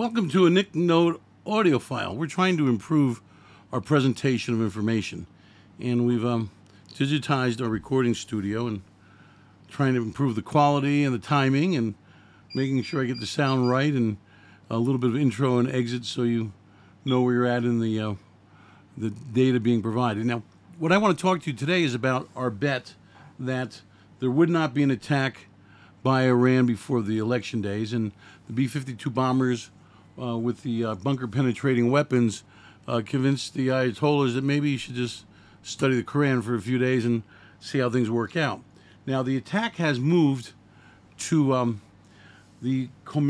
Welcome to a Nick Note audio file. We're trying to improve our presentation of information, and we've digitized our recording studio and trying to improve the quality and the timing and making sure I get the sound right and a little bit of intro and exit so you know where you're at in the data being provided. Now, what I want to talk to you today is about our bet that there would not be an attack by Iran before the election days, and the B-52 bombers with the bunker-penetrating weapons convinced the Ayatollahs that maybe you should just study the Quran for a few days and see how things work out. Now, the attack has moved to the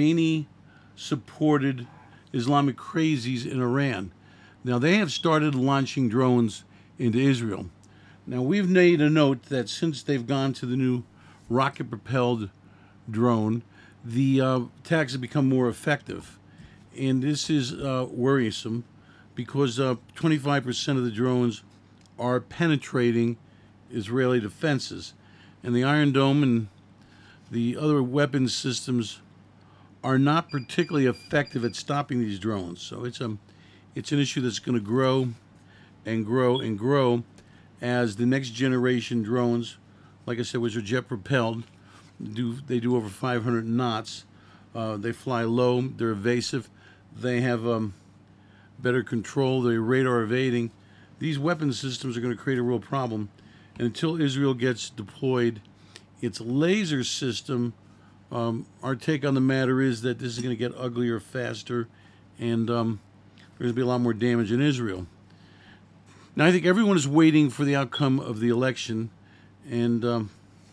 Khomeini-supported Islamic crazies in Iran. Now, they have started launching drones into Israel. Now, we've made a note that since they've gone to the new rocket-propelled drone, the attacks have become more effective. And this is worrisome because 25% of the drones are penetrating Israeli defenses. And the Iron Dome and the other weapons systems are not particularly effective at stopping these drones. So it's an issue that's going to grow and grow and grow as the next generation drones, like I said, which are jet propelled, they do over 500 knots. They fly low. They're evasive. They have better control. They're radar evading. These weapon systems are going to create a real problem. And until Israel gets deployed its laser system, our take on the matter is that this is going to get uglier faster, and there's going to be a lot more damage in Israel. Now, I think everyone is waiting for the outcome of the election, and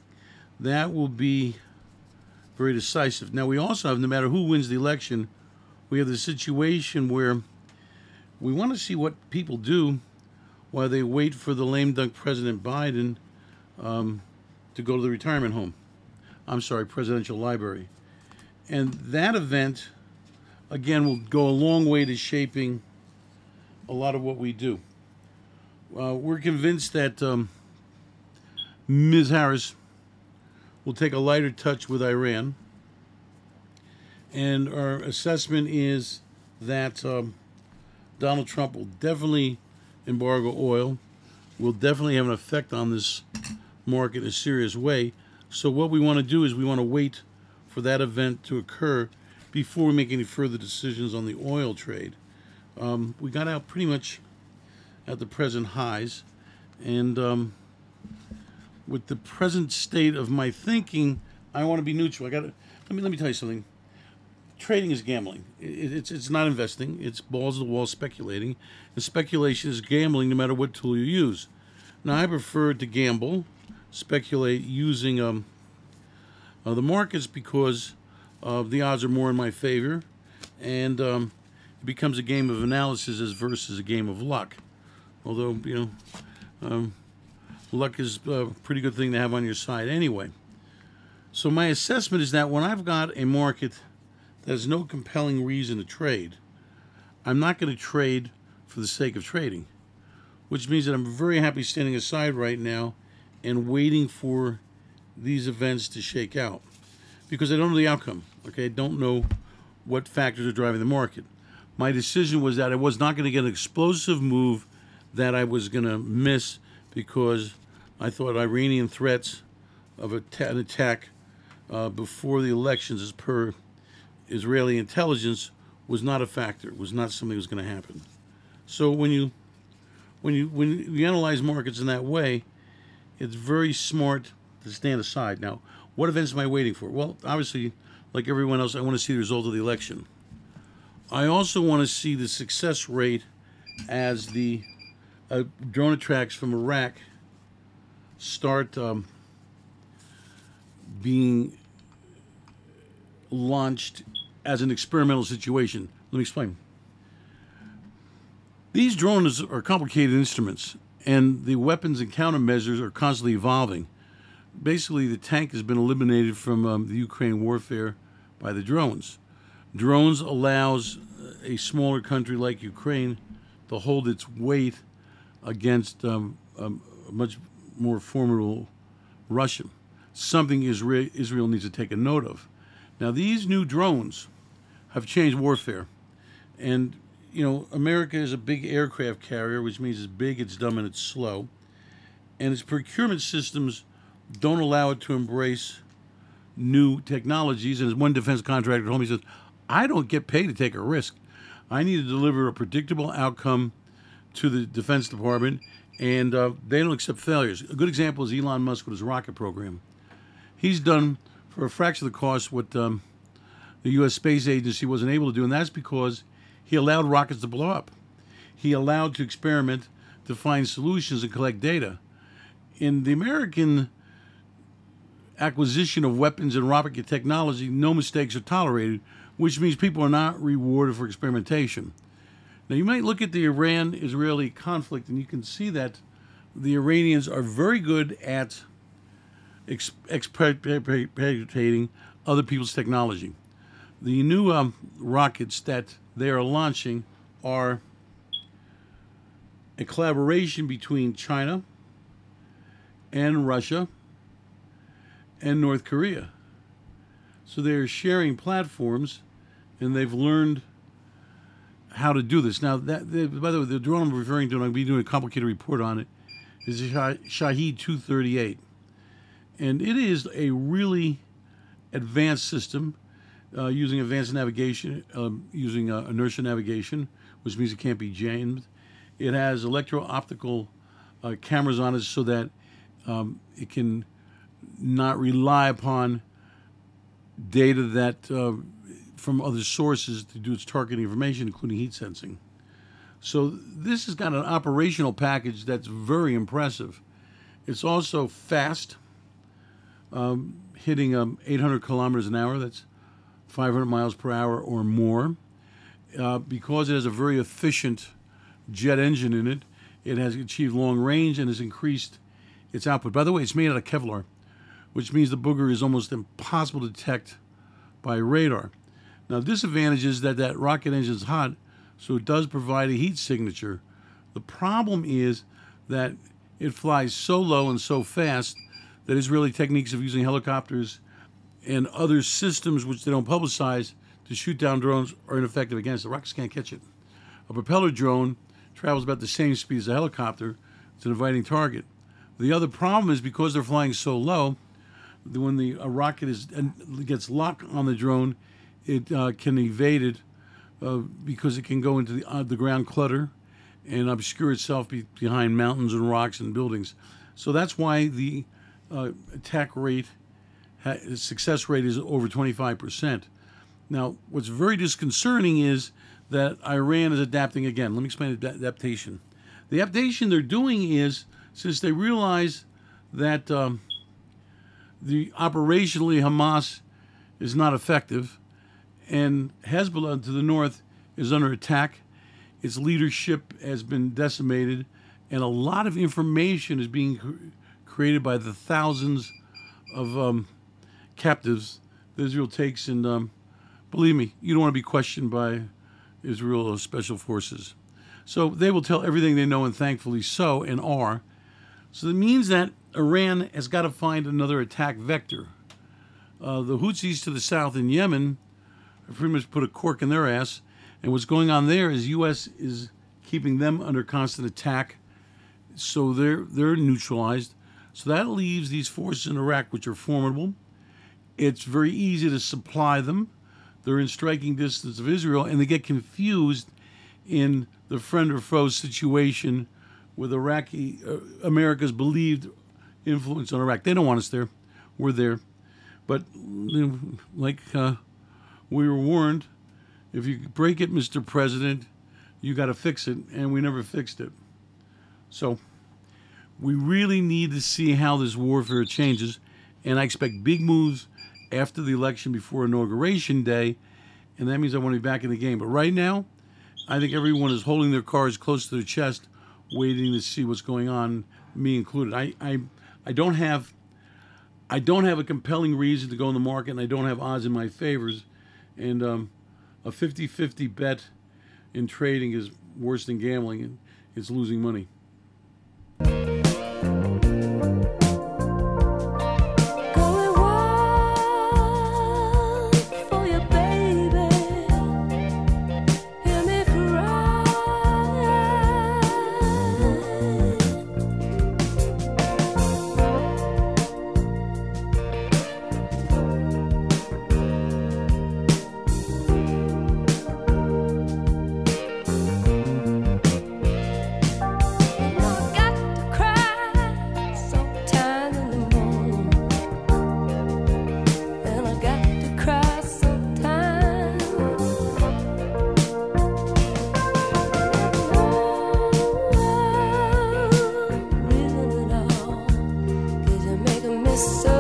that will be very decisive. Now, we also have, no matter who wins the election, we have the situation where we want to see what people do while they wait for the lame duck President Biden to go to the retirement home. Presidential library. And that event, again, will go a long way to shaping a lot of what we do. We're convinced that Ms. Harris will take a lighter touch with Iran. And our assessment is that Donald Trump will definitely embargo oil, will definitely have an effect on this market in a serious way. So what we want to do is we want to wait for that event to occur before we make any further decisions on the oil trade. We got out pretty much at the present highs, and with the present state of my thinking, I want to be neutral. Let me tell you something. Trading is gambling. It's not investing. It's balls to the wall speculating, and speculation is gambling no matter what tool you use. Now, I prefer to speculate using the markets because the odds are more in my favor, and it becomes a game of analysis versus a game of luck. Although, luck is a pretty good thing to have on your side anyway. So my assessment is that when I've got a market that has no compelling reason to trade, I'm not going to trade for the sake of trading, which means that I'm very happy standing aside right now and waiting for these events to shake out because I don't know the outcome. Okay, I don't know what factors are driving the market. My decision was that I was not going to get an explosive move that I was going to miss because I thought Iranian threats of an attack before the elections, as per Israeli intelligence, was not a factor. It was not something that was going to happen. So when you analyze markets in that way, it's very smart to stand aside. Now, what events am I waiting for? Well, obviously, like everyone else, I want to see the result of the election. I also want to see the success rate as the drone attacks from Iraq start being launched as an experimental situation. Let me explain. These drones are complicated instruments, and the weapons and countermeasures are constantly evolving. Basically, the tank has been eliminated from the Ukraine warfare by the drones. Drones allows a smaller country like Ukraine to hold its weight against a much more formidable Russia, something Israel needs to take a note of. Now, these new drones have changed warfare. And, America is a big aircraft carrier, which means it's big, it's dumb, and it's slow. And its procurement systems don't allow it to embrace new technologies. And as one defense contractor told me, he says, I don't get paid to take a risk. I need to deliver a predictable outcome to the Defense Department, and they don't accept failures. A good example is Elon Musk with his rocket program. He's done, for a fraction of the cost, what the U.S. Space Agency wasn't able to do, and that's because he allowed rockets to blow up. He allowed to experiment, to find solutions and collect data. In the American acquisition of weapons and rocket technology, no mistakes are tolerated, which means people are not rewarded for experimentation. Now, you might look at the Iran-Israeli conflict, and you can see that the Iranians are very good at exploiting other people's technology. The new rockets that they are launching are a collaboration between China and Russia and North Korea. So they're sharing platforms, and they've learned how to do this. Now, by the way, the drone I'm referring to, and I'll be doing a complicated report on it, is the Shahed 238. And it is a really advanced system using advanced navigation, using inertia navigation, which means it can't be jammed. It has electro-optical cameras on it so that it can not rely upon data that from other sources to do its targeting information, including heat sensing. So this has got an operational package that's very impressive. It's also fast, hitting 800 kilometers an hour. That's 500 miles per hour or more. Because it has a very efficient jet engine in it, it has achieved long range and has increased its output. By the way, it's made out of Kevlar, which means the booger is almost impossible to detect by radar. Now, disadvantage is that rocket engine is hot, so it does provide a heat signature. The problem is that it flies so low and so fast that Israeli techniques of using helicopters and other systems which they don't publicize to shoot down drones are ineffective against it. The rockets can't catch it. A propeller drone travels about the same speed as a helicopter. It's an inviting target. The other problem is because they're flying so low, when the rocket gets locked on the drone, it can evade it because it can go into the ground clutter and obscure itself behind mountains and rocks and buildings. So that's why the attack rate, success rate is over 25%. Now, what's very disconcerting is that Iran is adapting again. Let me explain the adaptation. The adaptation they're doing is, since they realize that the operationally Hamas is not effective, and Hezbollah to the north is under attack. Its leadership has been decimated, and a lot of information is being created by the thousands of captives that Israel takes. And believe me, you don't want to be questioned by Israel special forces. So they will tell everything they know, and thankfully so, and are. So that means that Iran has got to find another attack vector. The Houthis to the south in Yemen pretty much put a cork in their ass. And what's going on there is U.S. is keeping them under constant attack. So they're neutralized. So that leaves these forces in Iraq, which are formidable. It's very easy to supply them. They're in striking distance of Israel, and they get confused in the friend or foe situation with America's believed influence on Iraq. They don't want us there. We're there. But like we were warned, if you break it, Mr. President, you got to fix it, and we never fixed it. So we really need to see how this warfare changes, and I expect big moves after the election before Inauguration Day, and that means I want to be back in the game. But right now, I think everyone is holding their cards close to their chest, waiting to see what's going on, me included. I don't have a compelling reason to go in the market, and I don't have odds in my favors. And a 50-50 bet in trading is worse than gambling, and it's losing money. Going wild for your baby. the sun.